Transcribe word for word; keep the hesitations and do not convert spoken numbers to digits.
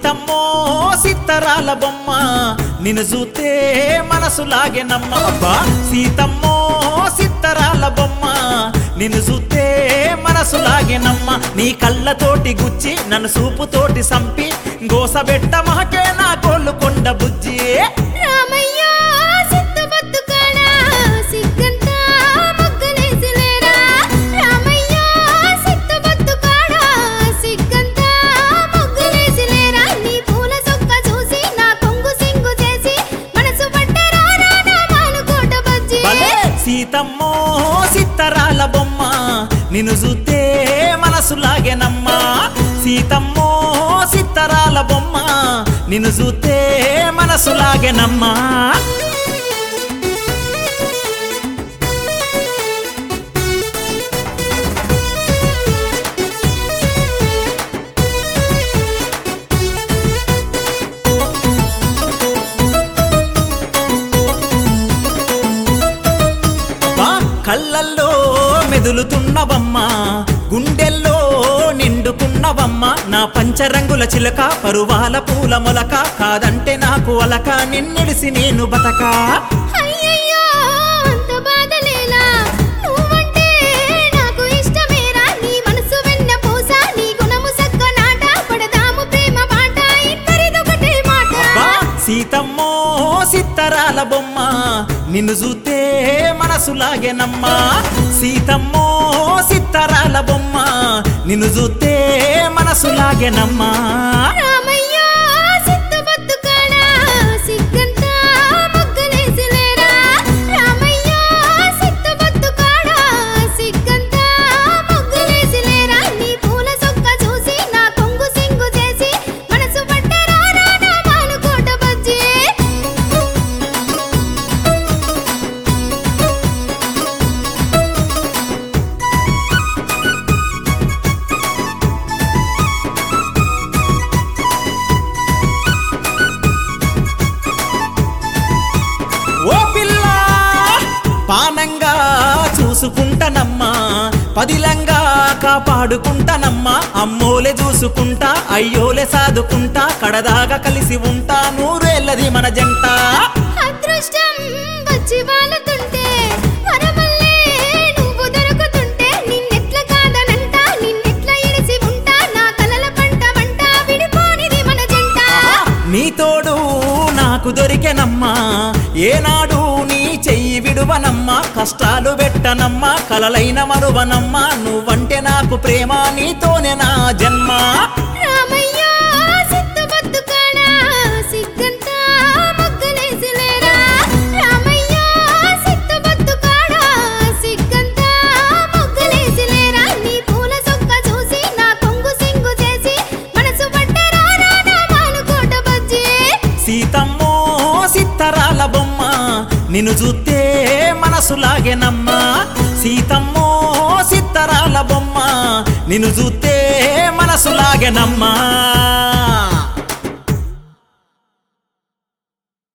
సీతమ్మో సిత్తరాల బొమ్మ నిన్ను చూస్తే మనసు లాగెనమ్మ అబ్బా సీతమ్మో సిత్తరాల బొమ్మ నిన్ను చూస్తే మనసు లాగెనమ్మ నీ కళ్ళతోటి గుచ్చి నన్ను సూపుతోటి సంపి గోసబెట్ట మహకే నా కోళ్ళు కొండ బుజ్జి సీతమ్మో సిత్తరాల బొమ్మ నిన్ను చూస్తే మనసు లాగెనమ్మా సీతమ్మో సిత్తరాల బొమ్మ నిన్ను చూస్తే మనసు లాగెనమ్మా కళ్ళల్లో మెదులుతున్నవమ్మా గుండెల్లో నిండుకున్నవమ్మా నా పంచరంగుల చిలక పరువాల పూల మొలక కాదంటే నాకు అలక నిన్నెడిసి నేను బతక సీతమ్మో సిత్తరాల బొమ్మ నిన్ను చూస్తే మనసు లాగెనమ్మా సీతమ్మో సిత్తరాల బొమ్మ నిన్ను చూస్తే మనసు లాగెనమ్మా పానంగా చూసుకుంటానమ్మా పదిలంగా కాపాడుకుంటానమ్మా అమ్మోలే చూసుకుంటా అయ్యోలే సాదుకుంటా కడదాగా కలిసి ఉంటా నూరేళ్ళది మన జంట అదృష్టం వచ్చి వాలుతుంటే వరమల్లే నువ్వు దొరుకుతుంటే నిన్నెట్ల కాదనంట నిన్నెట్ల ఇడిసి ఉంటా నా కలల పంట వంట విడిపోనిది మన జంట నీ తోడు నాకు దొరికెనమ్మా ఏనాడు నీ చెయ్యి విడువనమ్మా కష్టాలు పెట్టనమ్మా కలలైన మరువనమ్మా నువ్వంటే నాకు ప్రేమ నీతోనే నా జన్మ సీతమ్మో సిత్తరాల బొమ్మ నిన్ను చూస్తే మనసు లాగెనమ్మా సీతమ్మో సిత్తరాల బొమ్మ నిన్ను చూస్తే మనసు లాగెనమ్మా